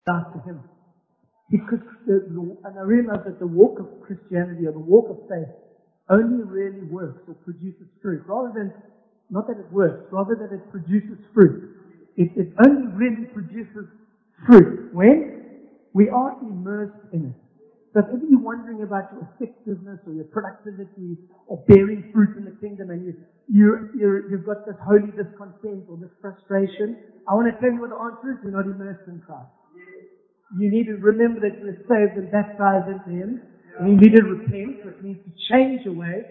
down to Him. Because, and I realize that the walk of Christianity or the walk of faith only really works or produces fruit, rather than, not that it works, rather that it produces fruit. It only really produces fruit when we are immersed in it. So if you're wondering about your effectiveness or your productivity or bearing fruit in the kingdom and you've got this holy discontent or this frustration, I want to tell you what the answer is. You're not immersed in Christ. You need to remember that you're saved and baptized into Him. And you need to repent, which means to change your way.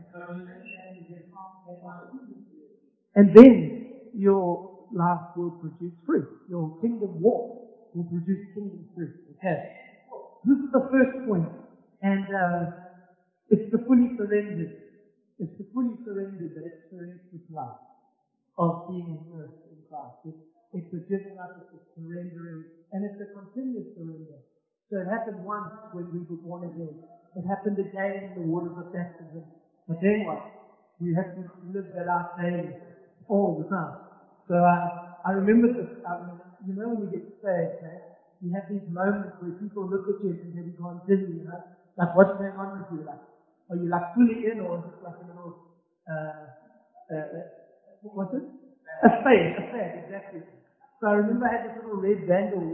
And then your life will produce fruit. Your kingdom walk will produce kingdom fruit. Okay. This is the first point. And it's the fully surrendered. It's the fully surrendered that experiences life of being immersed in Christ. It's a giving up, it's a surrendering, and it's a continuous surrender. So it happened once when we were born again. It happened again in the waters of baptism. But then what? We have to live that out daily, all the time. So I remember this, you know when you get saved, okay? You have these moments where people look at you and say, you've gone dizzy, you know? Like, what's going on with you? Like, are you like fully in or is it like a little, what's it? A fade, exactly. So I remember I had this little red bangle,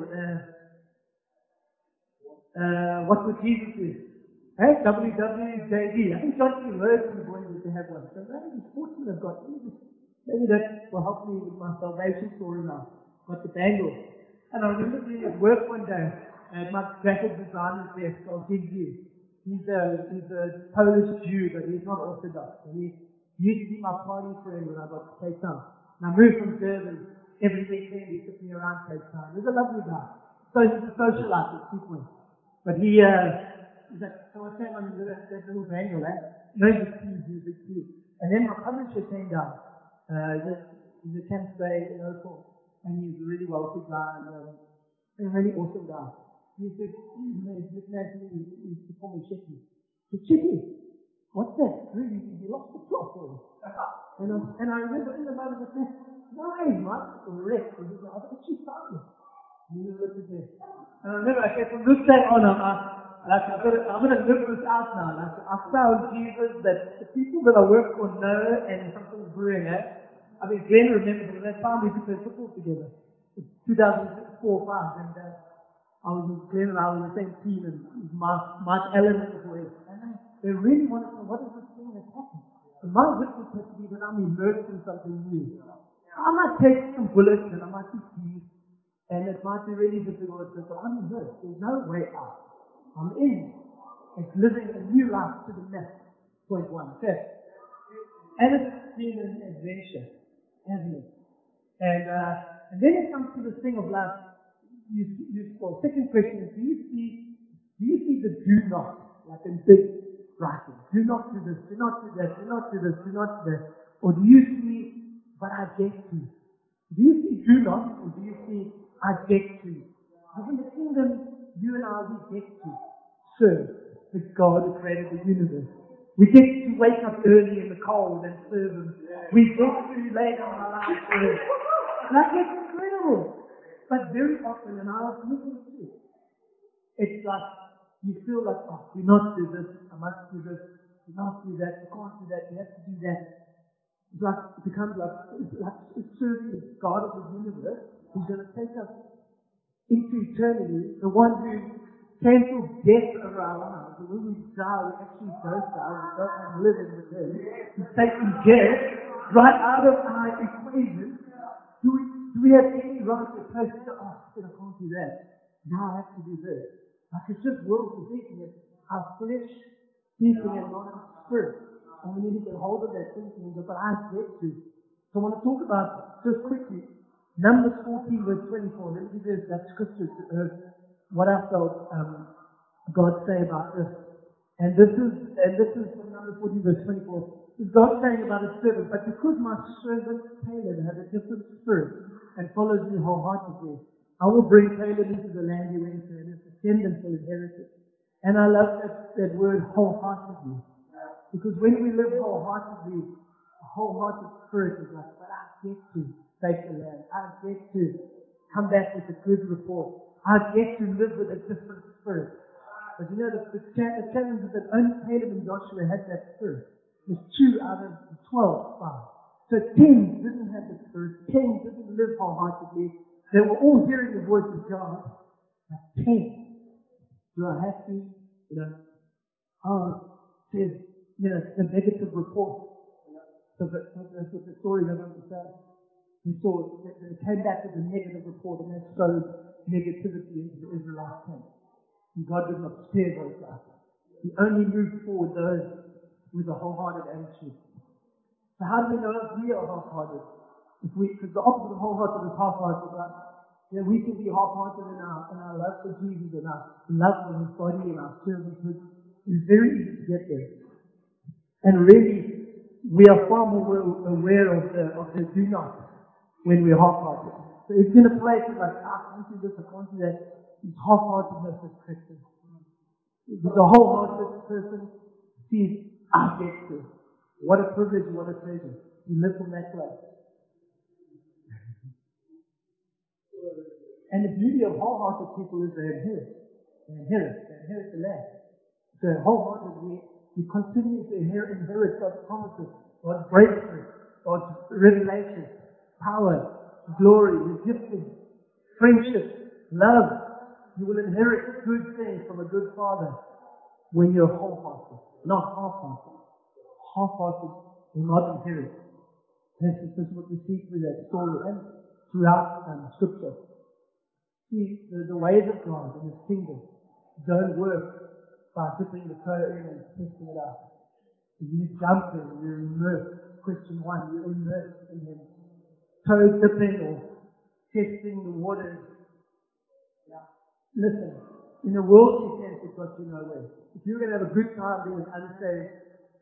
what would Jesus do? Hey, WWJD. I think John T. Rhodes and the boys used to have one. So maybe these 14 I've got. Maybe that will help me with my salvation story now. Got the bangle. And I remember being at work one day at my graphic designer's desk, I'll give you. He's a Polish Jew, but he's not Orthodox. And he used to be my party friend when I got to Cape Town. And I moved from Durban. Every weekend he took me around Cape Town. He's a lovely guy. So he's a socialite at 2 points. But he's like, so I came on that little bangle, eh? No, he's a big key. And then my publisher came down. He's a Camp Bay local. And he's a really wealthy guy and a really awesome guy. He said, he used to call me Chicky. He said, Chicky, what's that? Really, you lost the plot for you. And I remember in the moment I said, why, Mike? Correct. I've actually found it. And he looked at me. And I remember, okay, from this day on, I'm going to live this out now. Like, I found Jesus that the people that I work for know and something's brewing, eh? I mean, Glenn remembers at that time we used to play football together. It's 2004-05, and Glenn and I were in the same team, and Mike Allen was away. And they really wanted to know, what is this thing that's happened? And my witness has to be that I'm immersed in something new. I might take some bullets, and I might be teased, and it might be really difficult, but I'm immersed. There's no way out. I'm in. It's living a new life to the max. Point one. Okay. And it's been an adventure. Hasn't it? And then it comes to this thing of life. Second question is, do you see the do not, like in big writing? Do not do this, do not do that, do not do this, do not do that. Or do you see, but I get to? Do you see do not, or do you see I get to? Because in the kingdom, you and I, we get to serve the God who created the universe. We get to wake up early in the cold and serve Him. We get to lay down our lives for Him. Like, it's incredible. But very often, and I was looking at it, it's like, you feel like, oh, do not do this, I must do this, do not do that, you can't do that, you have to do that. It's like, it becomes like it's serving the God of the universe who's going to take us into eternity, the one who cancels death over our lives. And when we die, we actually don't die. We don't have living with Him. He's taking death right out of our equation. Do we have any right to place it? Oh, I can't do that. Now I have to do this. Like, it's just world thinking. It's our flesh thinking and not our spirit. And we need to get hold of that thinking and go, but I get to. So I want to talk about, just quickly, Numbers 14 verse 24. Let me give you that scripture to what I felt God say about this. And this is from Numbers 14 verse 24. Is God saying about His servant, but because my servant Caleb has a different spirit and follows me wholeheartedly, I will bring Caleb into the land he went to, and his descendants will inherit it. And I love that word wholeheartedly. Because when we live wholeheartedly, a wholehearted spirit is like, but I get to take the land. I get to come back with a good report. I get to live with a different spirit. But you know, the challenge is that only Caleb and Joshua had that spirit. There's 2 out of the 12 spies. So 10 didn't have the spirit. 10 didn't live wholeheartedly. They were all hearing the voice of God. But 10, do I have to, says, the negative report. So that's what the story goes on to say. We saw they came back with a negative report, and that sowed negativity into the Israelite camp. And God did not spare those guys. He only moved forward those with a wholehearted attitude. So how do we know if we are half-hearted? Because the opposite of wholehearted is half-hearted, right? We can be half-hearted in our love for Jesus and our love for His body and our servanthood. It's very easy to get there. And really, we are far more aware of the do not when we're half-hearted. So if you're in a place where like, I can't do this, I can't do that, it's half-heartedness that's Christian. The wholehearted person sees, I get to. What a privilege, what a pleasure. You live from that place. And the beauty of wholehearted people is they inherit the land. So wholeheartedly, you continue to inherit God's promises, God's breakthrough, God's revelation, power, glory, His gifting, friendship, love. You will inherit good things from a good Father when you're wholehearted, not half-hearted. Half-hearted will not inherit. This is what we see through that story and throughout Scripture. See, the ways of God and His kingdom don't work by dipping the toe in and testing it out. You jump in, you're immersed. Question 1, you're immersed in Him. Toe dipping or testing the waters. Yeah. Listen, in a worldly sense, it got you nowhere. If you're going to have a good time being an unsaved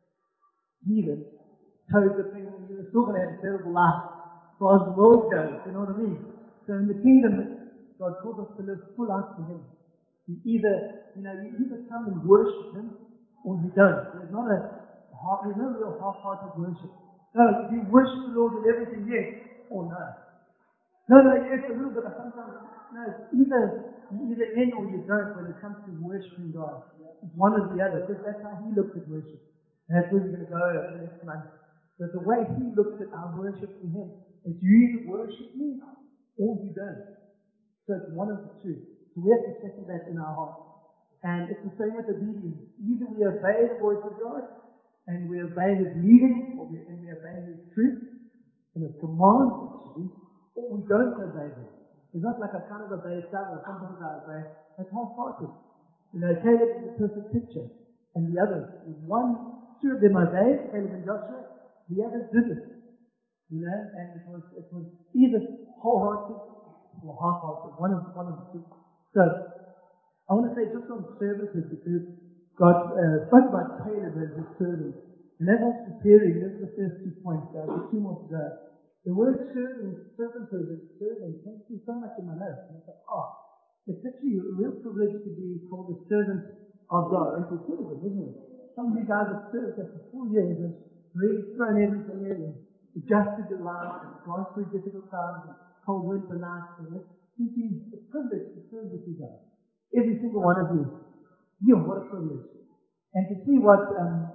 heathen, toe dipping, you're still going to have a terrible life. As far as the world goes, you know what I mean? So in the kingdom, God calls us to live full out for Him. You either come and worship Him, or you don't. There's no real half-hearted worship. No, you worship the Lord with everything, yes, or no. No, yes, a little bit. Sometimes, no, you're either in or you don't when it comes to worshiping God. It's one or the other, because that's how He looks at worship. And that's where we're going to go over the next month. But the way He looks at our worship to Him is you either worship Me or you don't. So it's one of the two. So we have to settle that in our heart. And it's the same with obedience. Either we obey the voice of God, and we obey His leading, and we obey His truth, and His commands, actually, or we don't obey them. It's not like I kind of obey some, or sometimes I obey. That's half-hearted. Caleb is a perfect picture. And the others, two of them obeyed, Caleb and Joshua. The others didn't. And it was either wholehearted or half-hearted. One of the two. So, I want to say just on servanthood, because God spoke about Caleb as his servant. And as I was preparing, this is the first 2 points. I've got 2 more to go. The word servanthood and serving came through so much in my notes. And I thought, it's actually a real privilege to be called a servant of God. And to serve Him, isn't it? Some of you guys have served us for 4 years and really thrown everything in and adjusted your life and gone through difficult times and cold winter nights. And it's been a privilege to serve with you guys. Every single one of you. What a privilege. And to see what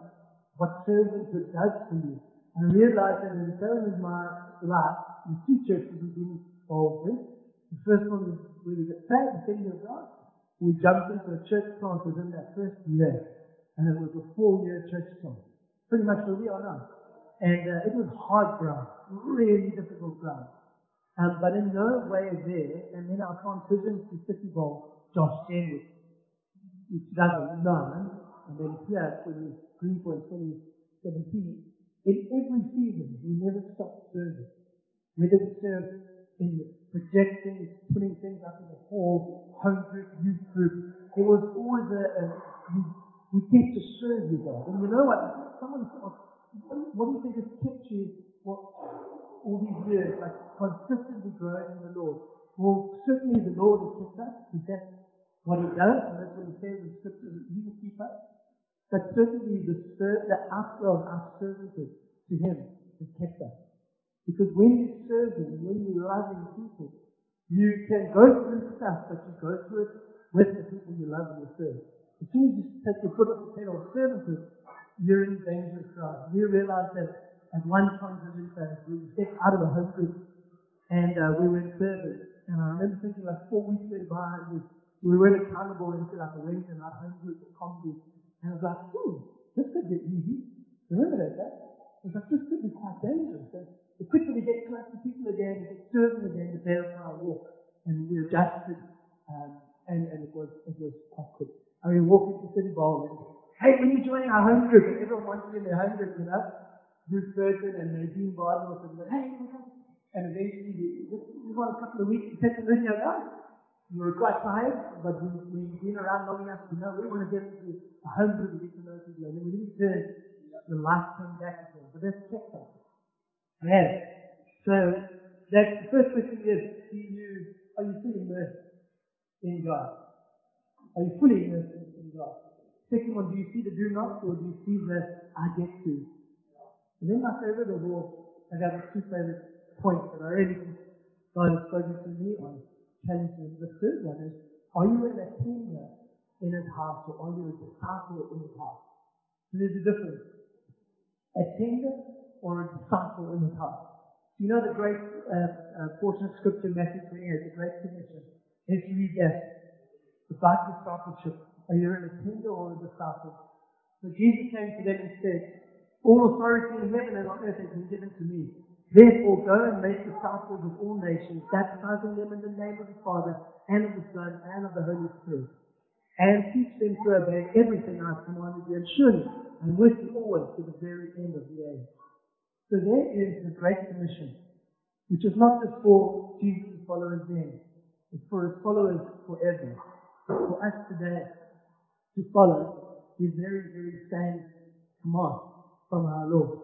servanthood does for you. I realized that in going in my life, the 2 churches we've been involved in. The first one was where we got saved, the Assembly of God. We jumped into a church plant within that first year. And it was a 4-year church plant. Pretty much where we are now. And it was hard ground. Really difficult ground. But in no way there, and then our transition to City Bowl, Josh Jenwood, in 2009, and then here for the Greenpoint 2017, in every season, we never stopped serving. Whether we served in projecting, putting things up in the hall, home group, youth group, it was always we get to serve you, God. And you know what? Someone asked, what do you think has kept you all these years, like consistently growing in the Lord? Well, certainly the Lord has kept us, because that's what He does, and that's what He says in Scripture, that He will keep us. But certainly the outflow of our services to Him has kept us. Because when you serve Him, when you're loving people, You can go through stuff, but you go through it with the people you love and you serve. As soon as you take your foot off the pedal of services, you're in dangerous ground. We realized that at one transition phase, we stepped out of the home group and we were in service. And I remember thinking like 4 weeks went by and we weren't accountable into like a Wednesday night home group or com group. And I was like, this could get easy. Remember that? I was like, this could be quite dangerous. And the quicker we get close to people again, we get serving again, the better for our walk. And we adjusted, and it was quite quick. I mean, walk into City Bowl and, hey, when you join our home group, and everyone wants you in their home group, Bruce Burton and Nadine Bardwell and hey, and eventually, just want a couple of weeks to take the video out. We were quite tired, but we've been around long enough to know we want to get into a home group and get to know people. And then we return, the life came back again. But that's checked out. Yeah. So that's the first question is, are you fully immersed in God? Are you fully immersed in God? Second one, do you see the do not or do you see the I get to? And then my favorite of all, I got two favorite points that I really think God has spoken to me on. Challenging. The third one is, are you an attender in his house or are you a disciple in his house? So there's a difference. Attender or a disciple in his house. You know the great portion of scripture, Matthew 28, the Great Commission. Let's read that. About discipleship. Are you an attender or a disciple? So Jesus came to them and said, all authority in heaven and on earth has been given to me. Therefore, go and make disciples of all nations, baptizing them in the name of the Father, and of the Son, and of the Holy Spirit. And teach them to obey everything I have commanded you, and surely I'm with you always to the very end of the age. So there is the Great Commission, which is not just for Jesus' followers then, it's for his followers forever. For us today to follow his very, very same command from our Lord.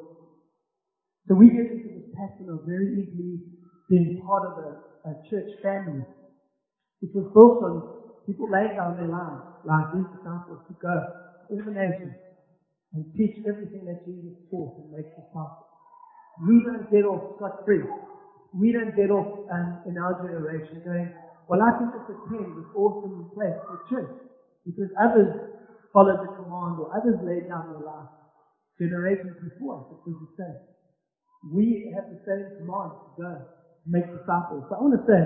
So we get into this pattern of very easily being part of a church family. It was built on people laying down their lives, like these disciples, to go to all the nations and teach everything that Jesus taught and make disciples. We don't get off scot-free. We don't get off in our generation going, well, I can just attend this awesome place for church because others followed the command or others laid down their lives. Generations before us, it was the same. We have the same command to go make disciples. So I want to say,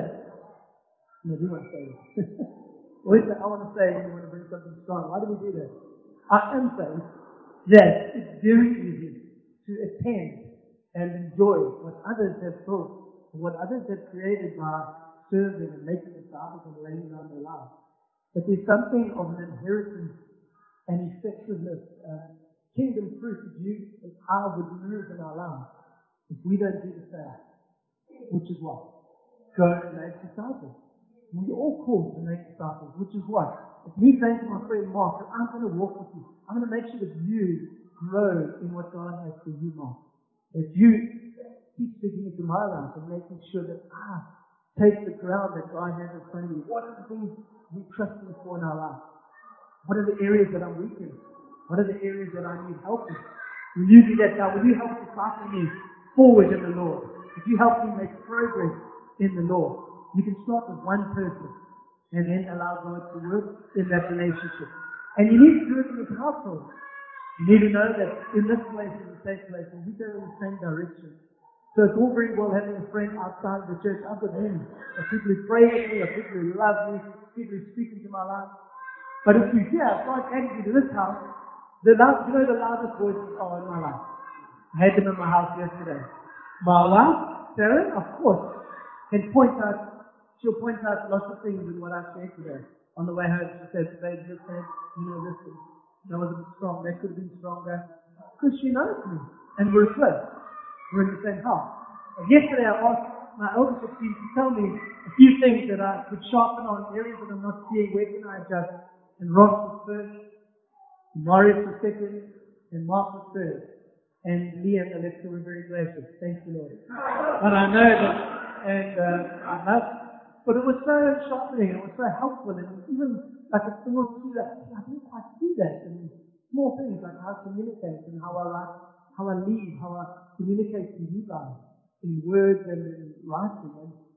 I do want to say this. I want to say, you want to bring something strong. Why do we do that? I am saying that it's very easy to attend and enjoy what others have built, what others have created by serving and making disciples and laying down their lives. But there's something of an inheritance and effectiveness, kingdom fruit that you and I would lose in our lives if we don't do the same, which is what? Go and make disciples. We all called to make disciples, which is what? It's me saying to my friend Mark that I'm going to walk with you. I'm going to make sure that you grow in what God has for you, Mark. That you keep speaking into my life and making sure that I take the ground that God has in front of me. What are the things we trust Him for in our life? What are the areas that I'm weak in? What are the areas that I need help in? Will you do that now? Will you help disciple me forward in the Lord? If you help me make progress in the Lord, you can start with one person and then allow God to work in that relationship. And you need to do it in His household. You need to know that in this place is a safe place and we go in the same direction. So it's all very well having a friend outside of the church. I've got many of people who pray with me, of people who love me, people who speak into my life. But if you hear God adding you to this house, the loudest voices are in my life. I had them in my house yesterday. My wife, Sarah, of course, she'll point out lots of things in what I shared today. On the way home, she said, babe, this said, this thing, that was a bit strong, that could have been stronger. Because she knows me. And we're close. We're in the same house. And yesterday I asked my eldership team to tell me a few things that I could sharpen on, areas that I'm not seeing, where can I adjust. And Ross was first, Marius was second, and Mark was third. And Lee and Alexa were very gracious. Thank you, Lord. But I know that, and I love it. But it was so sharpening, it was so helpful, and even like a thing or two that I didn't quite see that. And small things like how I communicate and how I write, how I lead, how I communicate to you guys in words and in writing. And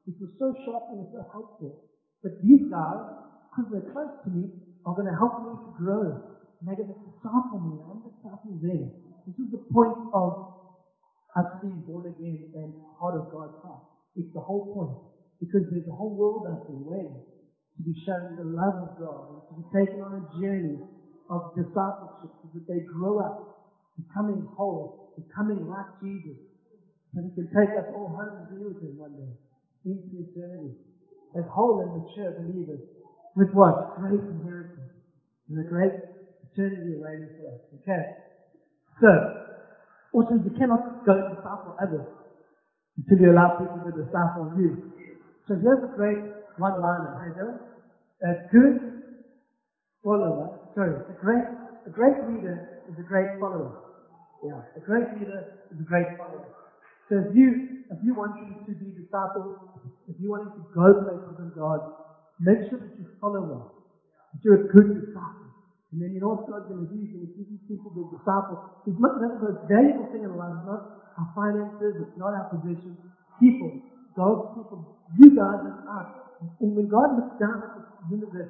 It was so sharp and so helpful. But these guys, because they're close to me, are going to help me to grow. And they're going to disciple me. I'm discipling them. This is the point of us being born again and part of God's heart. It's the whole point. Because there's a whole world out there waiting to be shown the love of God and to be taken on a journey of discipleship so that they grow up, becoming whole, becoming like Jesus. So He can take us all home and be with Him one day, into eternity. As whole and mature believers. With what? Great inheritance. And a great eternity awaiting for us. Okay? So, also you cannot go and disciple others until you allow people to disciple you. So here's a great one-liner. A good follower, a great leader is a great follower. Yeah, a great leader is a great follower. So if you want to be disciples, if you want to go places in God, make sure that you follow well. That you're a good disciple. And then you know what God's going to do? He's going to give these people the disciples. It's not the most valuable thing in life. It's not our finances. It's not our position. People. God's people. You guys and us. And when God looks down at the universe,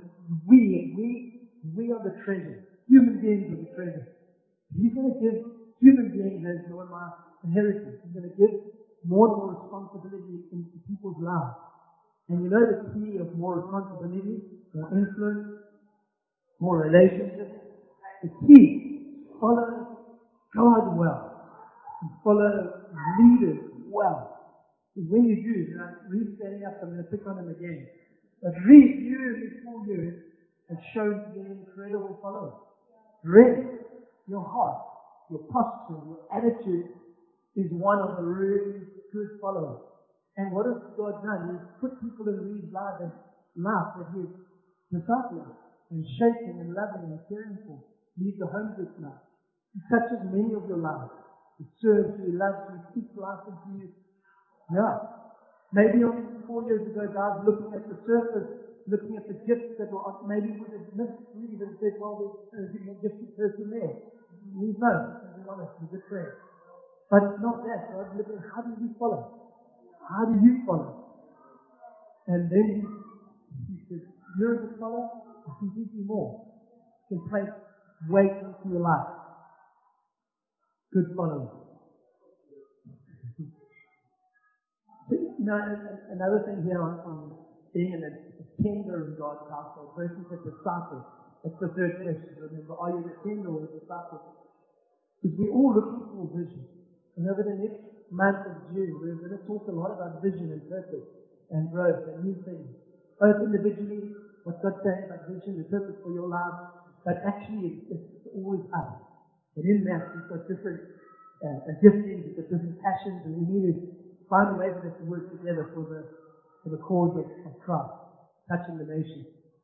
we are the treasure. Human beings are the treasure. He's going to give human beings as my inheritance. He's going to give more and more responsibility into people's lives. And you know the key of more responsibility, more influence, more relationships? The key, follow God well. And follow leaders well. Because when you do, like Reed standing up, I'm going to pick on him again. But Reed, in 4 years, has shown to be an incredible follower. Really, your heart, your posture, your attitude is one of a really good follower. And what has God done? He's put people in Reed's life that He's discipling and shaping and loving and caring for. He's the home group now. He touches many of your lives. He serves you, He loves you, He speaks life into you. Yeah. Maybe 4 years ago, guys looking at the surface, looking at the gifts that were on, maybe would have missed Reed and said, well, there's a gifted person there. He's no, to be honest, he's a good friend. But it's not that. God's looking at how do you follow? How do you follow? And then He says, you're a good follower, I can give you more. I can place weight into your life. Good follower. Another thing here on being a tender in God's household versus a disciple. That's the third question. Remember, are you a tender or a disciple? Because we're all looking for vision. And over the next month of June, we're going to talk a lot about vision and purpose and growth and new things. Both individually, what God's saying about vision and purpose for your life, but actually it's always us. But in that, we've got different giftings, we've got different passions, and we need to find a way for us to work together for the cause of Christ, touching the nation.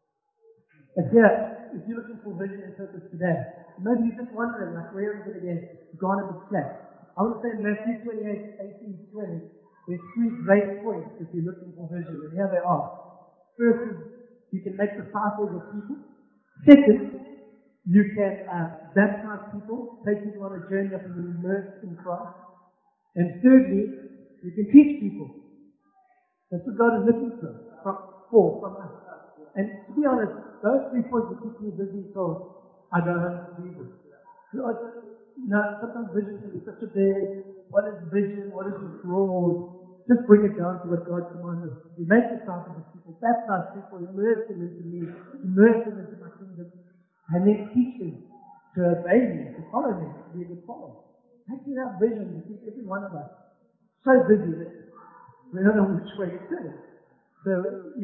But yeah, if you're looking for vision and purpose today, maybe you're just wondering, like, where is it again? It's gone a bit flat. I want to say in Matthew 28, 18, 20, there's 3 great points if you're looking for vision, and here they are. First is, you can make disciples of people. Second, you can baptize people, take people on a journey of being immersed in Christ. And thirdly, you can teach people. That's what God is looking for from us. And to be honest, those 3 points will keep me busy till I go home to Jesus. Sometimes vision can be such a big, what is vision, what is this role? Just bring it down to what God commands us. We make disciples of people, baptize people, immerse them into me, immerse them into my kingdom, and then teach them to obey me, to follow me, to be a good follower. Actually, that vision, I think every one of us, so busy that we don't know which way to turn. So,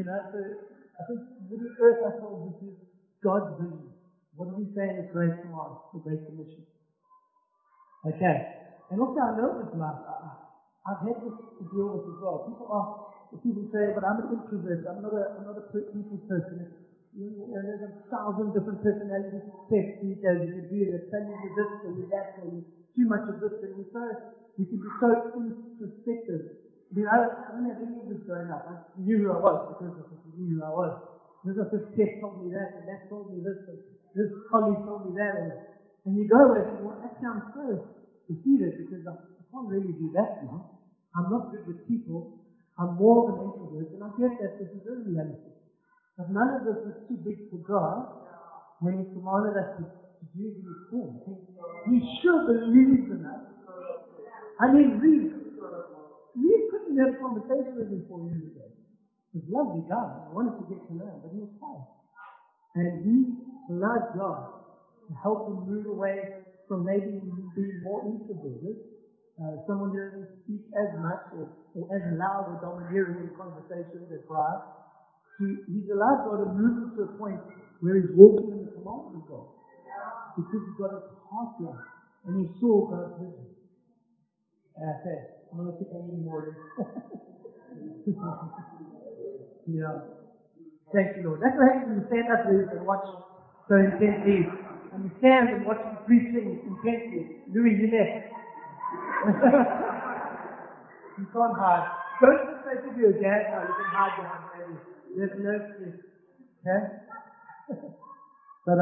I think with the earth ourselves, this is God's vision. What are we saying is Great Command, the Great Commission? Okay. And also, I know this life. I've had this to deal with as well. People say, but I'm an introvert. I'm not a people person. There's 1,000 different personality tests these days. You can do that. Tell you this or you that or you too much of this. And we can be so introspective. I don't have any of this growing up. I knew who I was because I knew who I was. This test told me that, and that told me this, and this colleague told me that. And you go away and think, well, that sounds so defeated because I can't really do that now. I'm not good with people. I'm more of an introvert, and I get that this is a reality. But none of this is too big for God when He commanded us to do these things. He sure believes in us. I mean, really, we couldn't have a conversation with Him 4 years ago. He was a lovely guy. I wanted to get to know him, but he was tired. And he allowed God to help him move away from maybe being more introverted, someone who doesn't speak as much or as loud or domineering in conversations as Brian. He's allowed God to move him to a point where he's walking in the commandments of God. Because he's got his heart right. And he saw God's vision. Okay, I'm going to think I need more. Yeah. Thank you, Lord. That's what happens when you stand up there and watch so intently. And you stand and watch him preaching intently. Louis, you're next. You can't hide. Don't just say to you a dad now, you can hide behind baby. There's no excuse. Okay? But,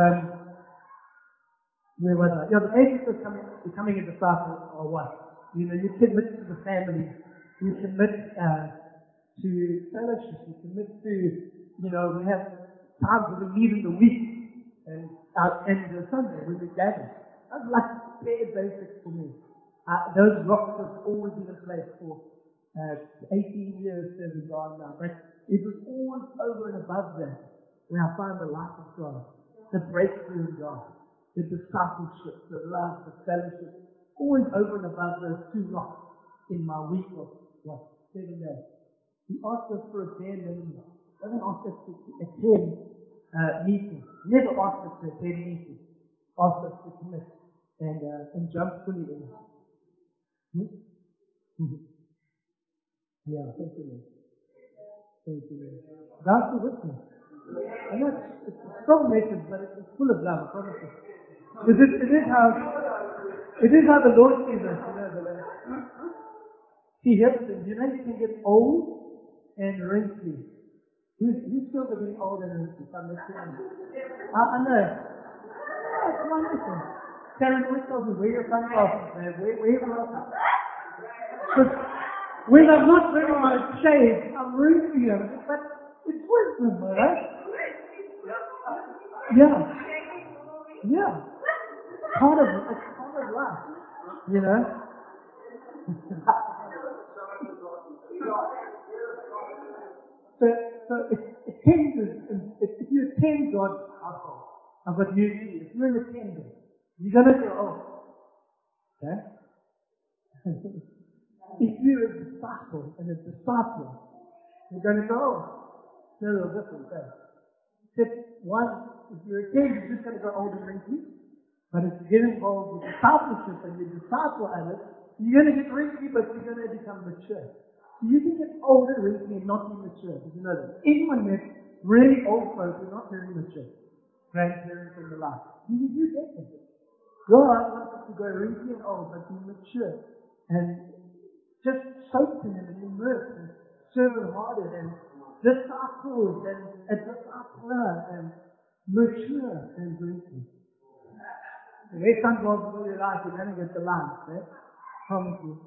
where was I? Yeah, the basics of becoming a disciple are what? You commit to the family. You commit to fellowship. You commit to, we have times when we meet in the week and the Sunday when we gather. That's like bare basics for me. Those rocks have always been in place for 18 years serving God now. But it was always over and above that where I found the life of God, the breakthrough in God, the discipleship, the love, the fellowship, always over and above those two rocks in my week of, 7 days. He asked us for a bare minimum. He doesn't ask us to attend meetings. Never asked us to attend meetings. Asked us to commit and jump fully in. Yeah, thank you, Lord. Thank you, Lord. God's still with me. I know it's a strong message, but it's full of love, I promise you. It is how the Lord sees us, See, here's the thing, you can get old and wrinkly. Who's still getting old and wrinkly? I know. Yeah, it's wonderful. Karen always tells me, wear your sunglasses, man. Wear your glasses. Because when I'm not wearing my shades, I'm wrinkly. But it's wisdom, right? Yeah. Yeah. It's part of life. So if you attend God's household, I've got news for you. If you're an attendant, you're going to go, okay? If you're a disciple and a disciple, you're going to go, it's a little different, okay? Except one, if you're a attendant, you're just going to go old and wrinkly. But if you get involved with discipleship and you disciple others, you're going to get wrinkly, but you're going to become mature. So you can get old and wrinkly and not be mature. Did you know that? Anyone met really old folks who are not very mature, grandparents and the like. You get them. God wants us to go wrinkly and old, but be mature. And just soak in Him and immerse and servant-hearted and disciples and a discipler and mature and wrinkly. Wear sunglasses all your life, you're going to get the line, right? Promise you.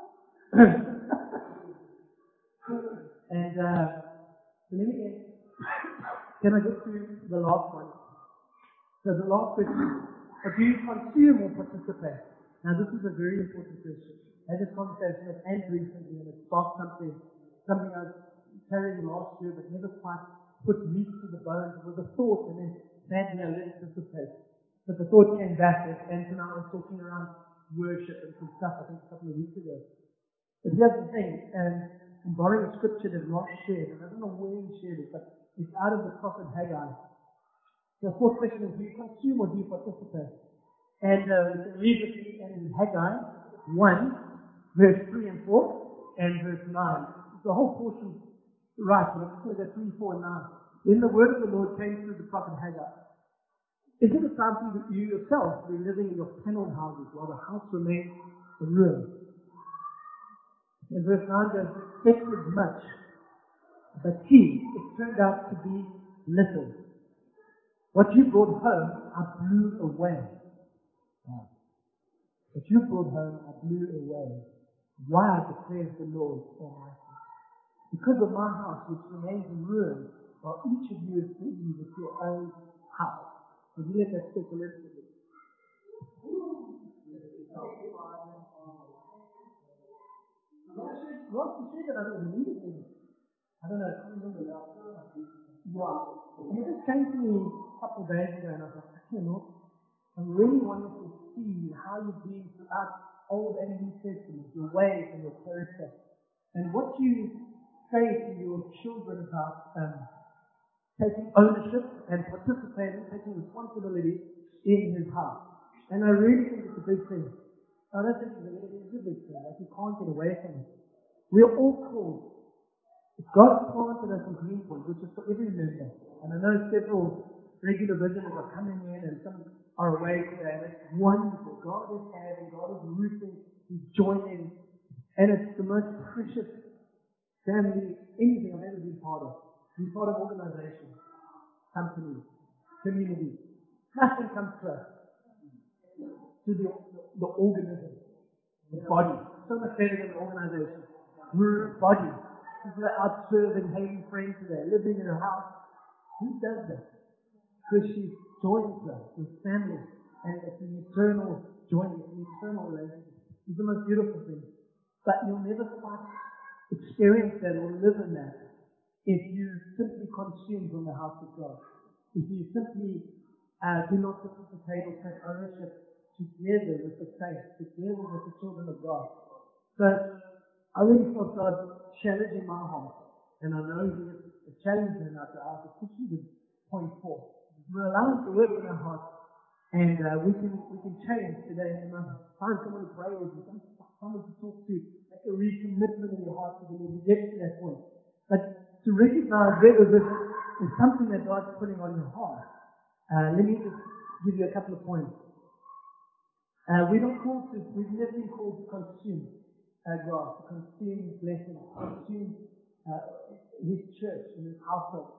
And let me end. Can I get to the last one? So the last question, do you consume or participate? Now this is a very important question. I had this conversation with Anne recently and it sparked something I was carrying last year but never quite put meat to the bones. It was a thought and then sadly I let it dissipate. But the thought came back as Anne and I were talking around worship and some stuff I think a couple of weeks ago. But here's the thing, I'm borrowing a scripture that Ross shared, and I don't know where he shared it, but it's out of the prophet Haggai. The fourth question is, do you consume or do you participate? And you can read with me in Haggai 1, verse 3 and 4, and verse 9. The whole portion right, but I'm just going to go 3, 4, and 9. Then the word of the Lord came through the prophet Haggai. Is it a time for you yourself to be living in your paneled houses while the house remains a ruin? And verse 9 goes, expected much, but see, it turned out to be little. What you brought home, I blew away. What you brought home, I blew away. Why, declares the Lord Almighty. Because of my house, which remains in ruins, while each of you is busy with your own house. So you let that stick a little bit. Ross, you said that I don't need it anymore. I don't know, I can't remember now. Yeah. And it just came to me a couple of days ago, and I was like, okay, Lord, I really wanted to see how you've been throughout Old and New Testament, your ways and your character, and what you say to your children about taking ownership and participating, taking responsibility in His house. And I really think it's a big thing. I don't think it's a big thing. Like, you can't get away from it. We are all called. If God planted us in Greenpoint, which is for every member, and I know several regular visitors are coming in and some are away today, and it's wonderful. God is adding, God is rooting, He's joining, and it's the most precious family, anything I've ever been part of. Be part of organizations, companies, communities. Nothing comes close to the organism, the body. So much better than the organization. We're a body. People are out serving, having friends today, living in a house. Who does that? Because she joins us with family, and it's an eternal joining, it's an eternal relationship. It's the most beautiful thing. But you'll never quite experience that or live in that if you simply consume from the house of God. If you simply do not participate or take ownership together with the saints, together with the children of God. So I really felt God challenging my heart, and I know He was challenging me now to ask, especially the point 4. We're allowed to work in our hearts, and we can change today. And find someone to pray with you, someone to talk to, make a recommitment in your heart to the Lord. We get to that point, but to recognize whether this is something that God's putting on your heart. Let me just give you a couple of points. We've never been called to consume God, to consume blessings, consume His church and His household.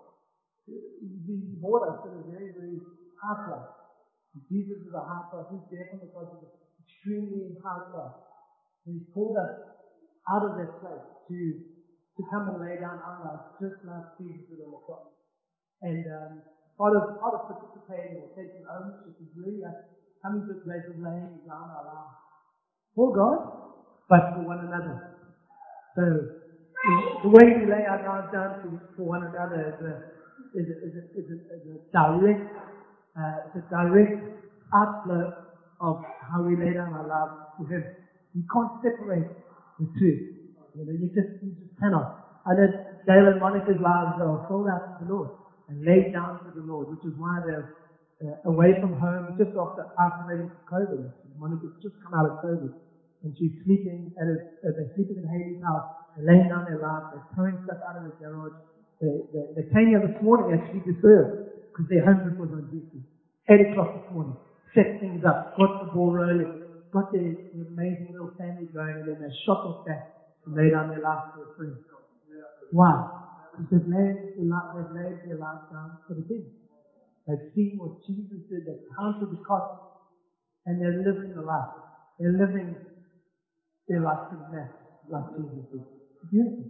He bought us at a very, very high price. Jesus is a high price. He's there from the cross at an extremely high price. And He's called us out of that place to come and lay down our lives, just like Jesus did on the cross. And part of participating or taking ownership is really us coming to a place of laying down our lives for God, but for one another. So the way we lay our lives down for one another is a direct outflow of how we lay down our lives to Him. You can't separate the two. You just cannot. I know Dale and Monica's lives are sold out to the Lord and laid down to the Lord, which is why they're away from home just after isolating from COVID. Monica's just come out of COVID, and she's sleeping they're sleeping in Haley's house. They're laying down their lives. They're throwing stuff out of the garage. They came here this morning actually to serve because their home group was on duty. 8 o'clock this morning. Set things up. Got the ball rolling. Got their amazing little family going, and then they shot off that and laid down their lives for a friend. Why? Because they've laid their lives down for the King. They've seen what Jesus did. They've counted the cost, and they're living the life. They're living their life to the max, like Jesus did. It's beautiful.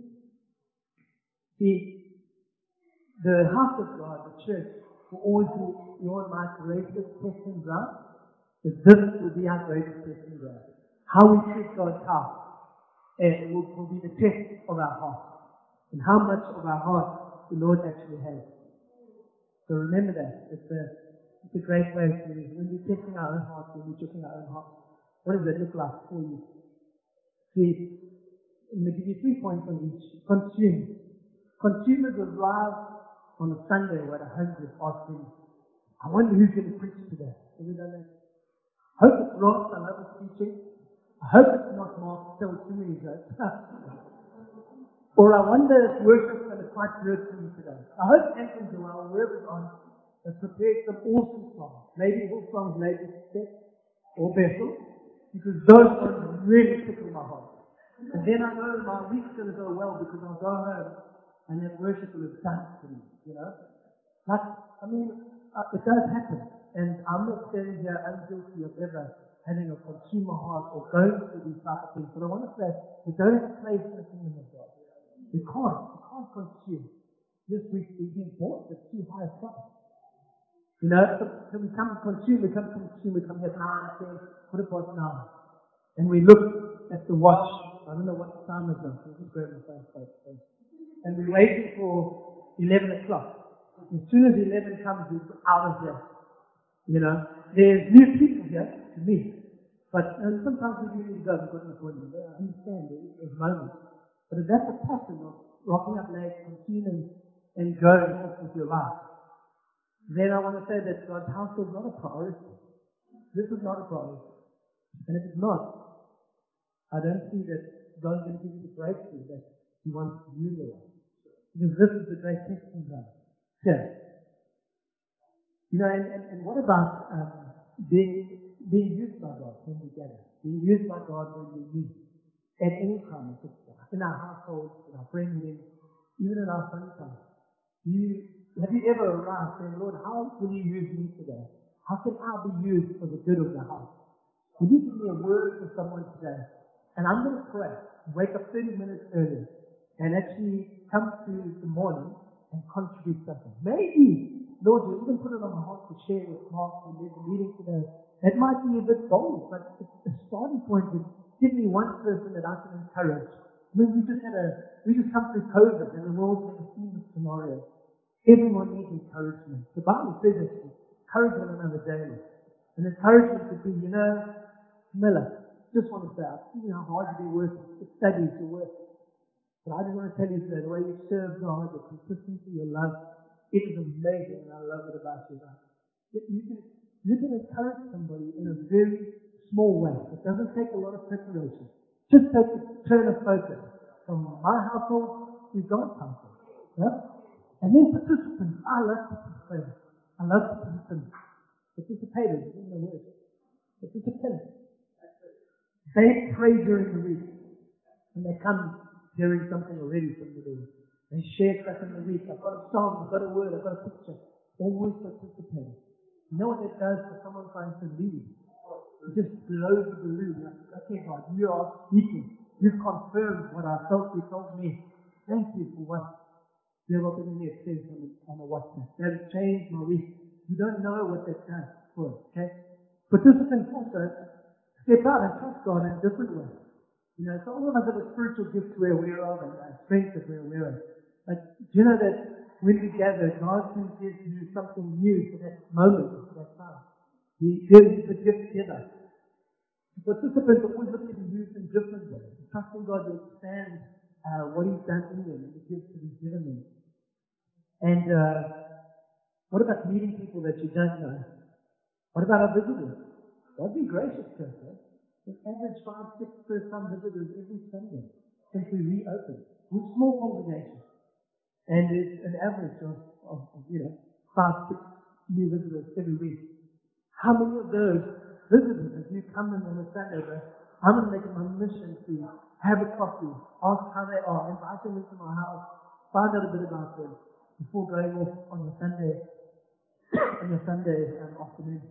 See, the house of God, the church, will always be your and my greatest testing ground. This will be our greatest testing ground. How we treat God's house will be the test of our heart, and how much of our heart the Lord actually has. So remember that. It's a great way to, when we're testing our own hearts, when we're checking our own hearts, what does that look like for you? See, I'm going to give you 3 points on each. Consume. Consumers arrive on a Sunday or at a home group asking, I wonder who's going to preach today. Have we done that? I hope it's Ross. I love his teaching. I hope it's not Mark. Tell too many jokes. Or I wonder if worship's going to quite good for me today. I hope Anthony Joel, whoever's on, has prepared some awesome songs. Maybe Hillsong's latest step or Bethel, because those ones really tickle my heart. And then I know my week's going to go well because I'll go home and that worship will have done for me, Like, it does happen. And I'm not standing here unguilty of ever having a consumer heart or going through these type of things. But I want to say, we don't have a place in the kingdom of God. We can't consume. Just we've been bought at too high a price. So we come consume, we come here at 9, 10, 9. And we look at the watch. I don't know what time it is. We'll just grab my phone. And we're waiting for 11 o'clock. As soon as 11 comes, we're out of here. There's new people here to meet. But sometimes we do need to go. We've got an appointment. I understand there's moments. But if that's a pattern of rocking up late, consuming, and going off with your life, then I want to say that God's household is not a priority. This is not a priority. And if it's not, I don't see that God's going to give you the breakthrough that He wants you to live. Because this is the great testing ground. Yeah. And what about being used by God when we gather? Being used by God when we meet. At any time, in our households, in our friend meetings, even in our fun time. Have you ever arrived saying, Lord, how will you use me today? How can I be used for the good of the house? Will you give me a word for someone today? And I'm going to pray, wake up 30 minutes earlier, and actually come to the morning and contribute something. Maybe, Lord, you even put it on my heart to share with Mark when there's a meeting today. It might be a bit bold, but the starting point is give me one person that I can encourage. I mean, we just come through COVID and the world's never seen this scenario. Everyone needs encouragement. The Bible says that encourage one another daily. And encouragement could be, Miller, just want to say, I've seen how hard you've been working, the studies, your work. But I just want to tell you today, the way you serve God, the consistency, your love, it is amazing, and I love it about you. You can encourage somebody in a very small way. It doesn't take a lot of preparation. Just take a turn of focus from my household to God's household. Yeah? And then participants. I love participants. Participators, isn't the word. Participants. They pray during the week. And they come hearing something already from the Lord. They share stuff in the week. I've got a song, I've got a word, I've got a picture. Always participating. You know what that does for someone trying to lead? It just blows the balloon. You're like, okay, God, you are speaking. You've confirmed what I felt you told me. Thank you for what you're opening your says on a WhatsApp. That has changed my week. You don't know what that does for us, okay? Participants also step out and trust God in a different way. So all of us have a spiritual gift we're aware of and strength that we're aware of. But do you know that when we gather, God can give you something new for that moment, for that time. He gives the gift together. Participants are always looking to be used in different ways. Trusting God to expand what He's done in them and the gifts that He's given them. And what about meeting people that you don't know? What about our visitors? God's been gracious to us. An average 5, 6 first-time visitors every Sunday since we reopened. We're a small congregation. And it's an average of 5, 6 new visitors every week. How many of those visitors, if you come in on a Sunday, I'm going to make it my mission to have a coffee, ask how they are, invite them into my house, find out a bit about them before going off on your Sunday afternoon.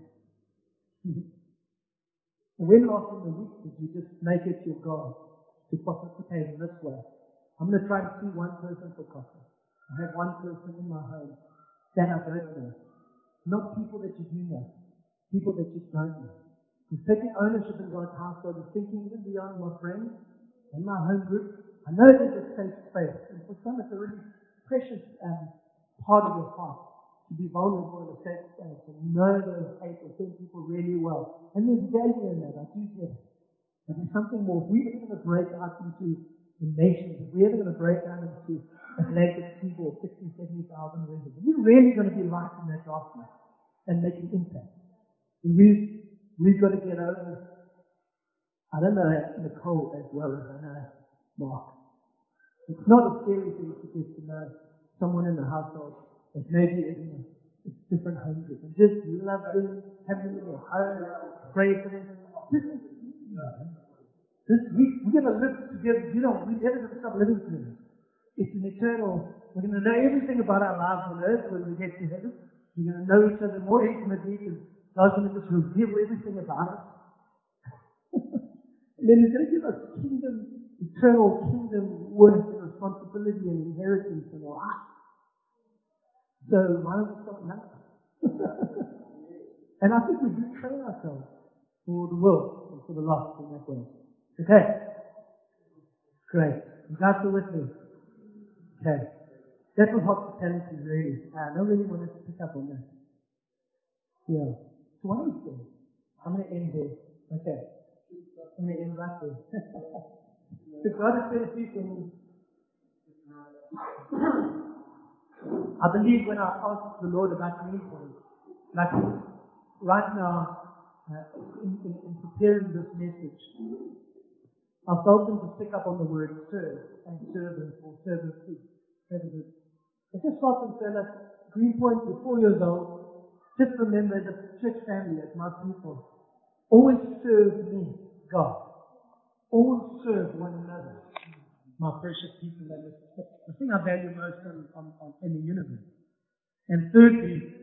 When last in the week did you just make it your goal to participate in this way? I'm going to try and see one person for coffee. I have one person in my home that I don't know. Not people that you do know. People that you don't know. He's taking ownership in God's household. He's thinking even beyond my friends and my home group. I know there's a safe space. And for some, it's a really precious part of your heart to be vulnerable in a safe space and know those 8 or 10 people really well. And there's value in that. I do get it. But there's something more. If we're ever going to break out into the nations, if we're ever going to break out into Atlantic Seaboard, 60,000, 70,000 residents, we're really going to be light in that darkness and make an impact. And we've got to get over. I don't know Nicole as well as I know Mark. It's not a scary thing to get to know someone in the household that maybe is in a different home group. And just love them, have them in your home, pray for them. We're going to live together. We're never going to stop living together. It's an eternal. We're going to know everything about our lives on earth when we get to heaven. We're going to know each other more intimately because God's going to just reveal everything about us. And then He's going to give us eternal kingdom work in us responsibility and inheritance and all that. So why don't we start now? And I think we do train ourselves for the world and for the lost in that way. Okay. Great. You guys are with me? Okay. That was hospitality, really. Nobody wanted to pick up on that. Yeah. So what do you say? I'm going to end there. Okay. I'm going to end right there. So God has said a few things. I believe when I asked the Lord about Greenpoint, like right now, in preparing this message, I felt him to pick up on the word serve and servant or servitude. I just felt him say, like, Greenpoint, you're 4 years old. Just remember, as a church family, as my people, always serve me, God. Always serve one another, my precious people. And it's the thing I value most in the universe. And thirdly,